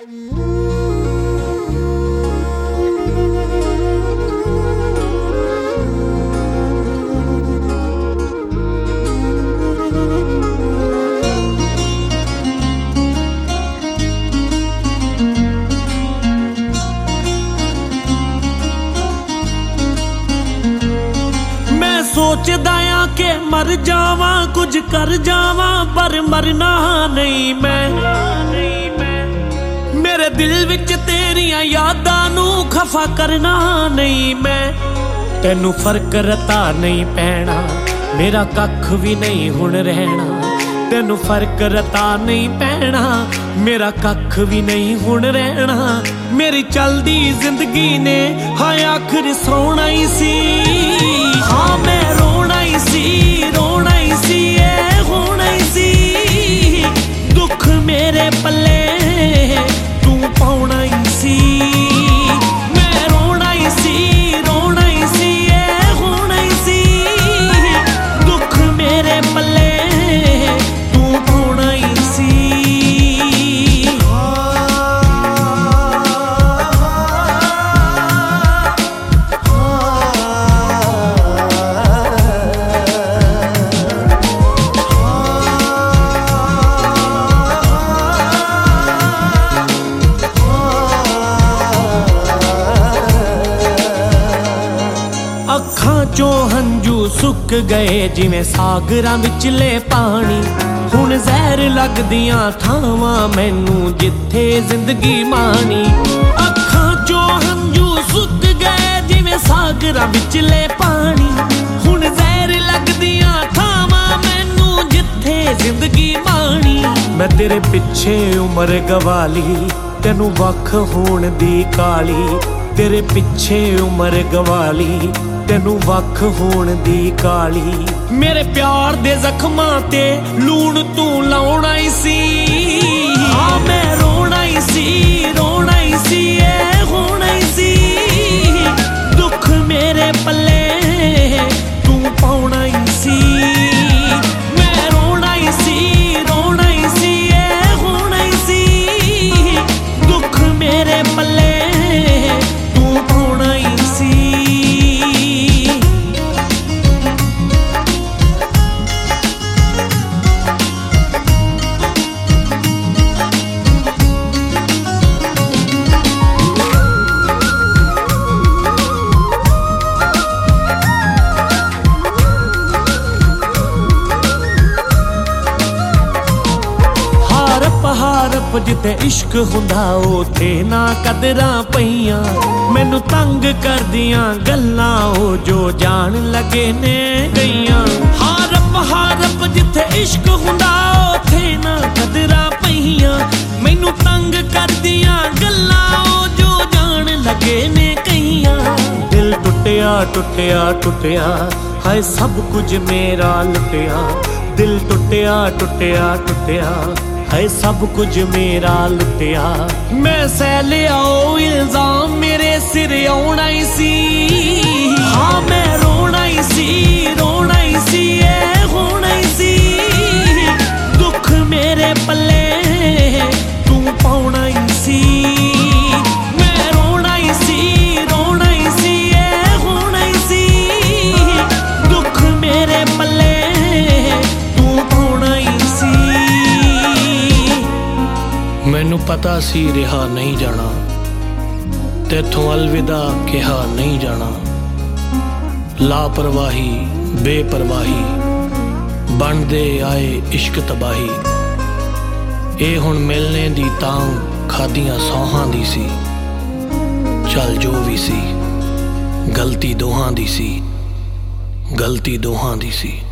सोचदा आ के मर जावा कुछ कर जावा पर मरना नहीं मैं। मेरे दिल विच तेरियां यादां नू खफा करना नहीं मैं। तेनू फर्क रता नहीं पैना मेरा कख भी नहीं हुण रहना। तेनू फर्क रता नहीं पैना मेरा कख भी नहीं हुण रहना। मेरी चलदी जिंदगी ने हाँ आखिर सोना ही सी। हाँ मैं रोना ही सी ए होना ही सी। दुख मेरे पल्ले तू पाउना ही सी। मैं रोना ही सी ए होना ही सी। दुख मेरे पल्ले तू पाउना ही सी। ਅੱਖਾਂ ਚੋਂ ਹੰਝੂ ਸੁੱਕ ਗਏ ਜਿਵੇਂ ਸਾਗਰਾਂ ਵਿਚਲੇ ਪਾਣੀ। ਹੁਣ ਜ਼ਹਿਰ ਲੱਗਦੀਆਂ ਥਾਵਾਂ ਮੈਨੂੰ ਜਿੱਥੇ ਜ਼ਿੰਦਗੀ ਮਾਣੀ। ਅੱਖਾਂ ਚੋਂ ਹੰਝੂ ਸੁੱਕ ਗਏ ਜਿਵੇਂ ਸਾਗਰਾਂ ਵਿਚਲੇ ਪਾਣੀ। ਹੁਣ ਜ਼ਹਿਰ ਲੱਗਦੀਆਂ ਥਾਵਾਂ ਮੈਨੂੰ ਜਿੱਥੇ ਜ਼ਿੰਦਗੀ ਮਾਣੀ। ਮੈਂ ਤੇਰੇ ਪਿੱਛੇ ਉਮਰ ਗਵਾ ਲਈ ਤੈਨੂੰ ਵੱਖ ਹੋਣ ਦੀ ਕਾਲੀ। ਤੇਰੇ ਪਿੱਛੇ ਉਮਰ ਗਵਾ ਲਈ ਤੈਨੂੰ ਵੱਖ ਹੋਣ ਦੀ ਕਾਲੀ। ਮੇਰੇ ਪਿਆਰ ਦੇ ਜ਼ਖਮਾਂ ਤੇ ਲੂਣ ਤੂੰ ਲਾਉਣਾ ਹੀ ਸੀ। ਹਾਂ ਮੈਂ ਰੋਣਾ ਹੀ ਸੀ ਏ ਹੋਣਾ ਹੀ ਸੀ। ਦੁੱਖ ਮੇਰੇ ਪੱਲੇ ਤੂੰ ਪਾਉਣਾ ਹੀ ਸੀ। ਮੈਂ ਰੋਣਾ ਹੀ ਸੀ ਏ ਹੋਣਾ ਹੀ ਸੀ। ਦੁੱਖ ਮੇਰੇ ਪੱਲੇ ਤੂੰ ਪਾਉਣਾ ਹੀ ਸੀ। ਹਾਰਪ ਜਿੱਥੇ ਇਸ਼ਕ ਹੁੰਦਾ ਉਥੇ ਨਾ ਕਦਰਾਂ ਪਈਆਂ। ਮੈਨੂੰ ਤੰਗ ਕਰਦੀਆਂ ਗੱਲਾਂ ਉਹ ਜੋ ਜਾਣ ਲੱਗੇ ਨੇ ਗਈਆਂ। ਹਾਰਪ ਜਿੱਥੇ ਇਸ਼ਕ ਹੁੰਦਾ ਉਥੇ ਨਾ ਕਦਰਾਂ ਪਈਆਂ। ਮੈਨੂੰ ਤੰਗ ਕਰਦੀਆਂ ਗੱਲਾਂ ਉਹ ਜੋ ਜਾਣ ਲੱਗੇ ਨੇ ਕਈਆਂ। ਦਿਲ ਟੁੱਟਿਆ ਹਾਏ ਸਭ ਕੁਝ ਮੇਰਾ ਲੁੱਟਿਆ। ਦਿਲ ਟੁੱਟਿਆ ਹਾਏ ਸਭ ਕੁਝ ਮੇਰਾ ਲੁੱਟਿਆ। ਮੈਂ ਸਹਿ ਲਿਆ ਉਹ ਇਲਜ਼ਾਮ ਮੇਰੇ ਸਿਰ ਆਉਣਾ ਹੀ ਸੀ। ਹਾਂ ਮੈਂ ਰੋਣਾ ਹੀ ਸੀ ਏ ਹੋਣਾ ਹੀ ਸੀ। ਦੁੱਖ ਮੇਰੇ ਪੱਲੇ ਤੂੰ ਪਾਉਣਾ ਹੀ ਸੀ। ਮੈਂ ਰੋਣਾ ਹੀ ਸੀ ਏ ਹੋਣਾ ਹੀ ਸੀ। ਦੁੱਖ ਮੇਰੇ ਪੱਲੇ ਤੂੰ ਪਾਉਣਾ ਹੀ ਸੀ। ਮੈਨੂੰ ਪਤਾ ਸੀ ਰਿਹਾ ਨਹੀਂ ਜਾਣਾ ਤੇਥੋਂ ਅਲਵਿਦਾ ਕਿਹਾ ਨਹੀਂ ਜਾਣਾ। ਲਾਪਰਵਾਹੀ ਬੇਪਰਵਾਹੀ ਬਣਦੇ ਆਏ ਇਸ਼ਕ ਤਬਾਹੀ। ਇਹ ਹੁਣ ਮਿਲਣੇ ਦੀ ਤਾਂ ਖਾਦੀਆਂ ਸੌਹਾਂ ਦੀ ਸੀ। ਚੱਲ ਜੋ ਵੀ ਸੀ ਗਲਤੀ ਦੋਹਾਂ ਦੀ ਸੀ।